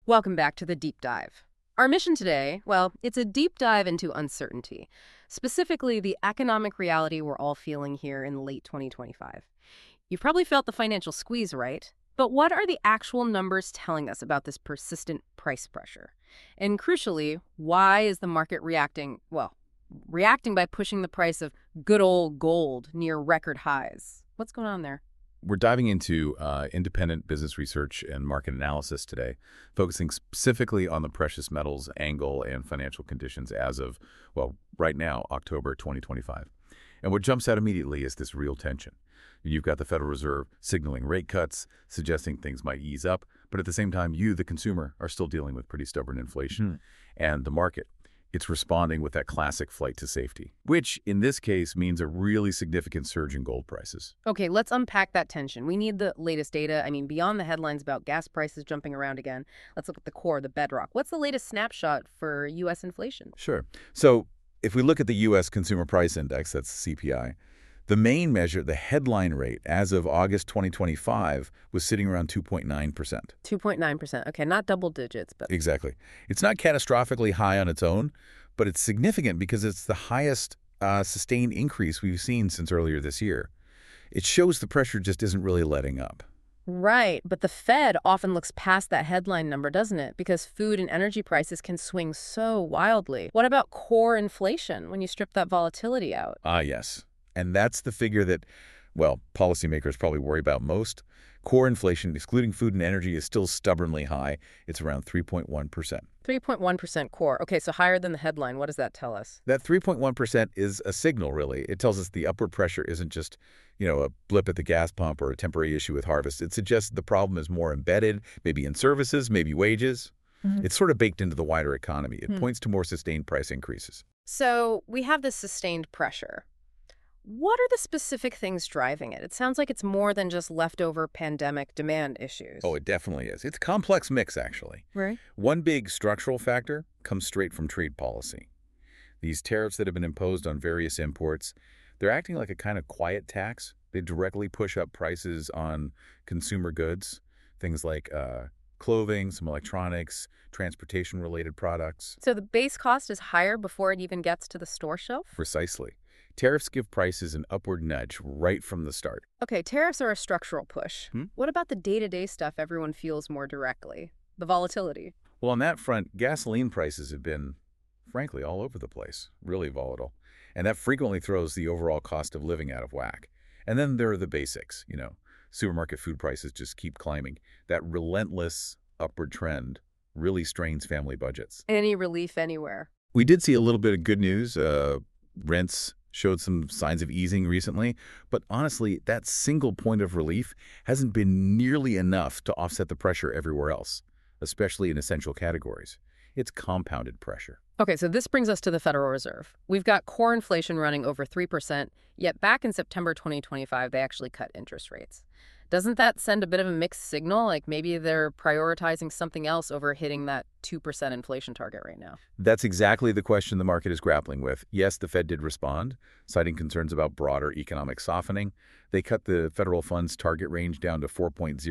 Welcome back to the Deep Dive. Our mission today, well, it's a deep dive into uncertainty, specifically the economic reality we're all feeling here in late 2025. You've probably felt the financial squeeze, right? But what are the actual numbers telling us about this persistent price pressure? And crucially, why is the market reacting, well, reacting by pushing the price of good old gold near record highs? What's going on there? We're diving into independent business research and market analysis today, focusing specifically on the precious metals angle and financial conditions as of, well, right now, October 2025. And what jumps out immediately is this real tension. You've got the Federal Reserve signaling rate cuts, suggesting things might ease up, but at the same time, you, the consumer, are still dealing with pretty stubborn inflation. And the market, it's responding with that classic flight to safety, which in this case means a really significant surge in gold prices. Okay, let's unpack that tension. We need the latest data. I mean, beyond the headlines about gas prices jumping around again, let's look at the core, the bedrock. What's the latest snapshot for U.S. inflation? Sure. So if we look at the U.S. Consumer Price Index, that's CPI, the main measure, the headline rate, as of August 2025, was sitting around 2.9%. 2.9%. Okay, not double digits, but... Exactly. It's not catastrophically high on its own, but it's significant because it's the highest sustained increase we've seen since earlier this year. It shows the pressure just isn't really letting up. Right, but the Fed often looks past that headline number, doesn't it? Because food and energy prices can swing so wildly. What about core inflation when you strip that volatility out? Yes. And that's the figure that, well, policymakers probably worry about most. Core inflation, excluding food and energy, is still stubbornly high. It's around 3.1%. 3.1% core. Okay, so higher than the headline. What does that tell us? That 3.1% is a signal, really. It tells us the upward pressure isn't just, a blip at the gas pump or a temporary issue with harvest. It suggests the problem is more embedded, maybe in services, maybe wages. It's sort of baked into the wider economy. It points to more sustained price increases. So we have this sustained pressure. What are the specific things driving it? It sounds like it's more than just leftover pandemic demand issues. Oh, it definitely is. It's a complex mix, actually. Right. One big structural factor comes straight from trade policy. These tariffs that have been imposed on various imports, they're acting like a kind of quiet tax. They directly push up prices on consumer goods, things like clothing, some electronics, transportation-related products. So the base cost is higher before it even gets to the store shelf? Precisely. Tariffs give prices an upward nudge right from the start. Okay, tariffs are a structural push. What about the day-to-day stuff everyone feels more directly? The volatility? Well, on that front, gasoline prices have been, frankly, all over the place, really volatile. And that frequently throws the overall cost of living out of whack. And then there are the basics, supermarket food prices just keep climbing. That relentless upward trend really strains family budgets. Any relief anywhere? We did see a little bit of good news. Rents showed some signs of easing recently, but honestly, that single point of relief hasn't been nearly enough to offset the pressure everywhere else, especially in essential categories. It's compounded pressure. Okay, so this brings us to the Federal Reserve. We've got core inflation running over 3%, yet back in September 2025, they actually cut interest rates. Doesn't that send a bit of a mixed signal? Like maybe they're prioritizing something else over hitting that 2% inflation target right now? That's exactly the question the market is grappling with. Yes, the Fed did respond, citing concerns about broader economic softening. They cut the federal funds target range down to 4.00%,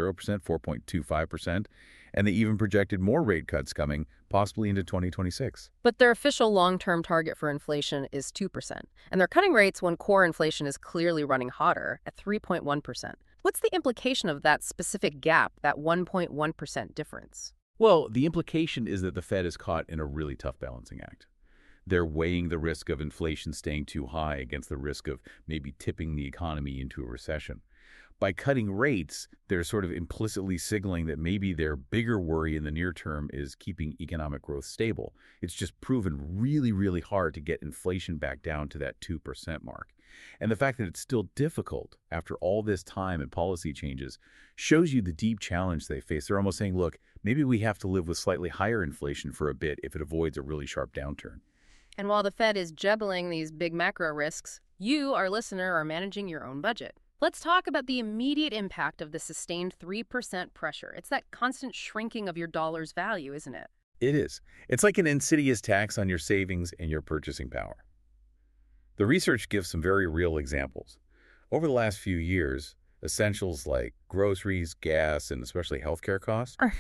4.25%, and they even projected more rate cuts coming, possibly into 2026. But their official long-term target for inflation is 2%, and they're cutting rates when core inflation is clearly running hotter at 3.1%. What's the implication of that specific gap, that 1.1% difference? Well, the implication is that the Fed is caught in a really tough balancing act. They're weighing the risk of inflation staying too high against the risk of maybe tipping the economy into a recession. By cutting rates, they're sort of implicitly signaling that maybe their bigger worry in the near term is keeping economic growth stable. It's just proven really, really hard to get inflation back down to that 2% mark. And the fact that it's still difficult after all this time and policy changes shows you the deep challenge they face. They're almost saying, look, maybe we have to live with slightly higher inflation for a bit if it avoids a really sharp downturn. And while the Fed is juggling these big macro risks, you, our listener, are managing your own budget. Let's talk about the immediate impact of the sustained 3% pressure. It's that constant shrinking of your dollar's value, isn't it? It is. It's like an insidious tax on your savings and your purchasing power. The research gives some very real examples. Over the last few years, essentials like groceries, gas, and especially healthcare costs,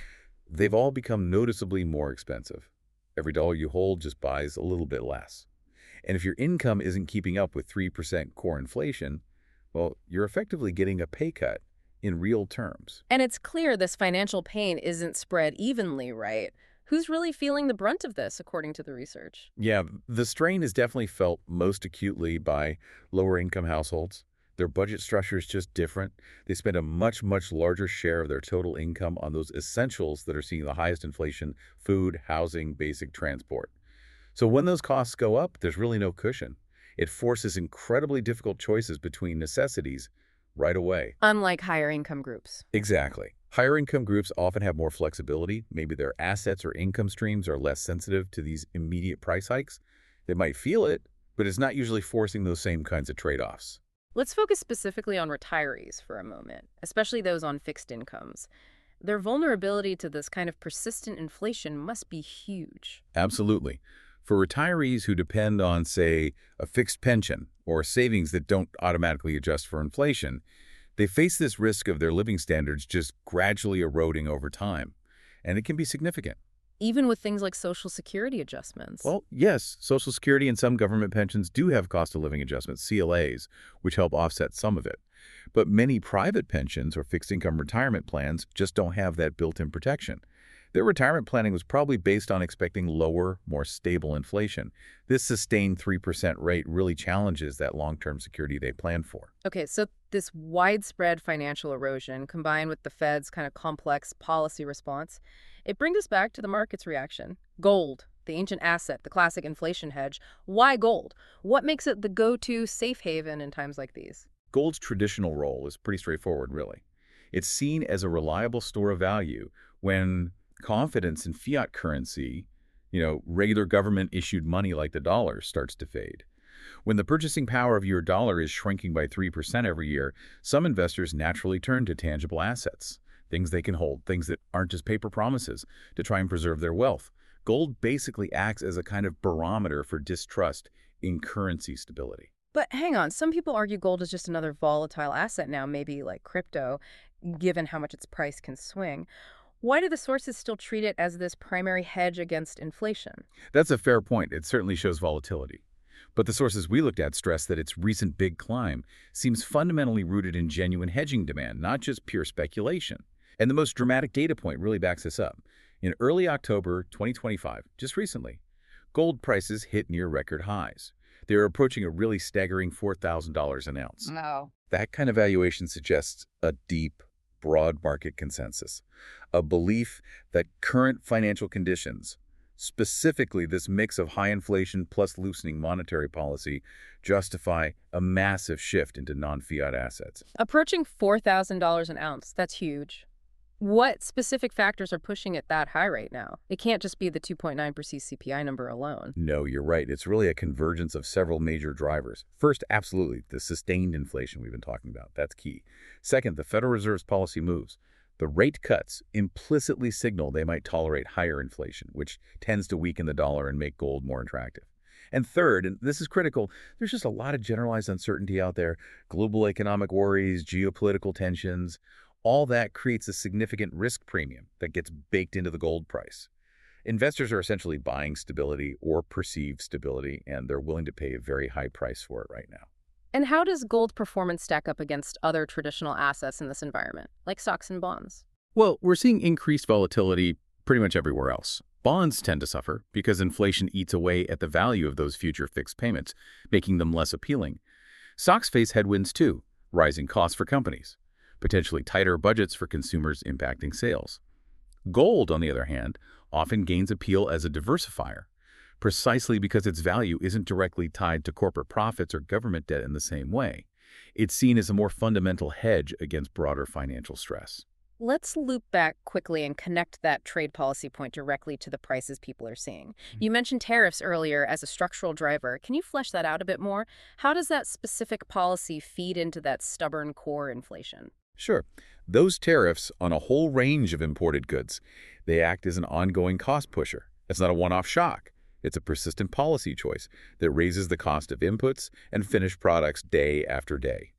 they've all become noticeably more expensive. Every dollar you hold just buys a little bit less. And if your income isn't keeping up with 3% core inflation, well, you're effectively getting a pay cut in real terms. And it's clear this financial pain isn't spread evenly, right? Who's really feeling the brunt of this, according to the research? Yeah, the strain is definitely felt most acutely by lower-income households. Their budget structure is just different. They spend a much, much larger share of their total income on those essentials that are seeing the highest inflation: food, housing, basic transport. So when those costs go up, there's really no cushion. It forces incredibly difficult choices between necessities right away. Unlike higher income groups. Exactly. Higher income groups often have more flexibility. Maybe their assets or income streams are less sensitive to these immediate price hikes. They might feel it, but it's not usually forcing those same kinds of trade-offs. Let's focus specifically on retirees for a moment, especially those on fixed incomes. Their vulnerability to this kind of persistent inflation must be huge. Absolutely. For retirees who depend on, say, a fixed pension or savings that don't automatically adjust for inflation, they face this risk of their living standards just gradually eroding over time, and it can be significant. Even with things like Social Security adjustments. Well, yes, Social Security and some government pensions do have cost of living adjustments, CLAs, which help offset some of it. But many private pensions or fixed income retirement plans just don't have that built-in protection. Their retirement planning was probably based on expecting lower, more stable inflation. This sustained 3% rate really challenges that long-term security they planned for. Okay, so this widespread financial erosion combined with the Fed's kind of complex policy response, it brings us back to the market's reaction. Gold, the ancient asset, the classic inflation hedge. Why gold? What makes it the go-to safe haven in times like these? Gold's traditional role is pretty straightforward, really. It's seen as a reliable store of value when confidence in fiat currency, regular government-issued money like the dollar, starts to fade. When the purchasing power of your dollar is shrinking by 3% every year, some investors naturally turn to tangible assets, things they can hold, things that aren't just paper promises, to try and preserve their wealth. Gold basically acts as a kind of barometer for distrust in currency stability. But hang on, some people argue gold is just another volatile asset now, maybe like crypto, given how much its price can swing. Why do the sources still treat it as this primary hedge against inflation? That's a fair point. It certainly shows volatility. But the sources we looked at stress that its recent big climb seems fundamentally rooted in genuine hedging demand, not just pure speculation. And the most dramatic data point really backs this up. In early October 2025, just recently, gold prices hit near record highs. They're approaching a really staggering $4,000 an ounce. No. That kind of valuation suggests a deep, broad market consensus, a belief that current financial conditions, specifically this mix of high inflation plus loosening monetary policy, justify a massive shift into non-fiat assets. Approaching $4,000 an ounce, that's huge. What specific factors are pushing it that high right now? It can't just be the 2.9% CPI number alone. No, you're right. It's really a convergence of several major drivers. First, absolutely, the sustained inflation we've been talking about. That's key. Second, the Federal Reserve's policy moves. The rate cuts implicitly signal they might tolerate higher inflation, which tends to weaken the dollar and make gold more attractive. And third, and this is critical, there's just a lot of generalized uncertainty out there. Global economic worries, geopolitical tensions. All that creates a significant risk premium that gets baked into the gold price. Investors are essentially buying stability or perceived stability, and they're willing to pay a very high price for it right now. And how does gold performance stack up against other traditional assets in this environment, like stocks and bonds? Well, we're seeing increased volatility pretty much everywhere else. Bonds tend to suffer because inflation eats away at the value of those future fixed payments, making them less appealing. Stocks face headwinds too, rising costs for companies, potentially tighter budgets for consumers impacting sales. Gold, on the other hand, often gains appeal as a diversifier, precisely because its value isn't directly tied to corporate profits or government debt in the same way. It's seen as a more fundamental hedge against broader financial stress. Let's loop back quickly and connect that trade policy point directly to the prices people are seeing. You mentioned tariffs earlier as a structural driver. Can you flesh that out a bit more? How does that specific policy feed into that stubborn core inflation? Sure. Those tariffs on a whole range of imported goods, they act as an ongoing cost pusher. It's not a one-off shock. It's a persistent policy choice that raises the cost of inputs and finished products day after day.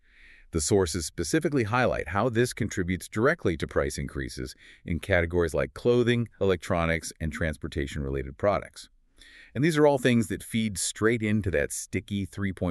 The sources specifically highlight how this contributes directly to price increases in categories like clothing, electronics, and transportation-related products. And these are all things that feed straight into that sticky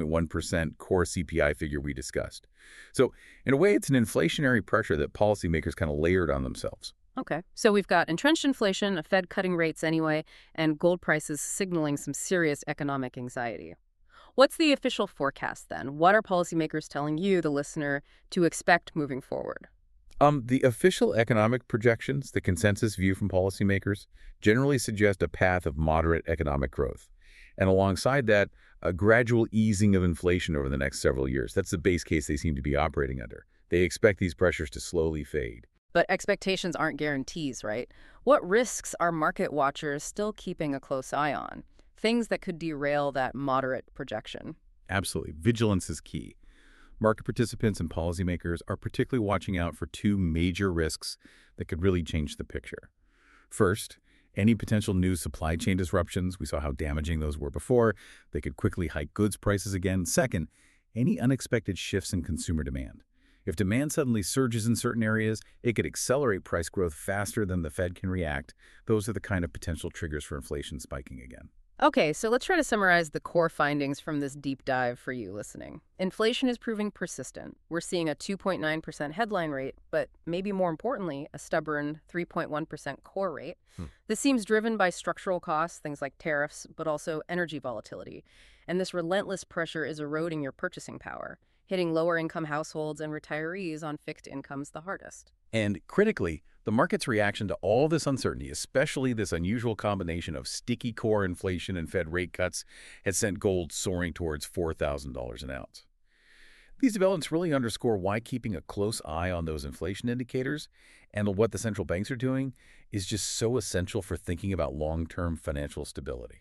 3.1% core CPI figure we discussed. So, in a way, it's an inflationary pressure that policymakers kind of layered on themselves. Okay, so we've got entrenched inflation, a Fed cutting rates anyway, and gold prices signaling some serious economic anxiety. What's the official forecast then? What are policymakers telling you, the listener, to expect moving forward? The official economic projections, the consensus view from policymakers, generally suggest a path of moderate economic growth. And alongside that, a gradual easing of inflation over the next several years. That's the base case they seem to be operating under. They expect these pressures to slowly fade. But expectations aren't guarantees, right? What risks are market watchers still keeping a close eye on? Things that could derail that moderate projection. Absolutely. Vigilance is key. Market participants and policymakers are particularly watching out for two major risks that could really change the picture. First, any potential new supply chain disruptions. We saw how damaging those were before. They could quickly hike goods prices again. Second, any unexpected shifts in consumer demand. If demand suddenly surges in certain areas, it could accelerate price growth faster than the Fed can react. Those are the kind of potential triggers for inflation spiking again. Okay, so let's try to summarize the core findings from this deep dive for you listening. Inflation is proving persistent. We're seeing a 2.9% headline rate, but maybe more importantly, a stubborn 3.1% core rate. This seems driven by structural costs, things like tariffs, but also energy volatility. And this relentless pressure is eroding your purchasing power, hitting lower-income households and retirees on fixed incomes the hardest. And critically, the market's reaction to all this uncertainty, especially this unusual combination of sticky core inflation and Fed rate cuts, has sent gold soaring towards $4,000 an ounce. These developments really underscore why keeping a close eye on those inflation indicators and what the central banks are doing is just so essential for thinking about long-term financial stability.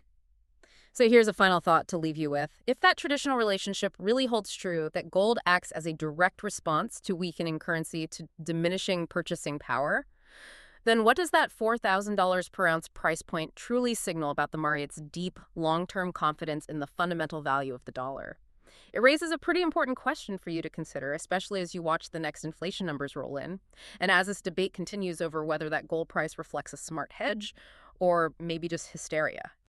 So here's a final thought to leave you with. If that traditional relationship really holds true, that gold acts as a direct response to weakening currency, to diminishing purchasing power, then what does that $4,000 per ounce price point truly signal about the market's deep, long-term confidence in the fundamental value of the dollar? It raises a pretty important question for you to consider, especially as you watch the next inflation numbers roll in, and as this debate continues over whether that gold price reflects a smart hedge or maybe just hysteria.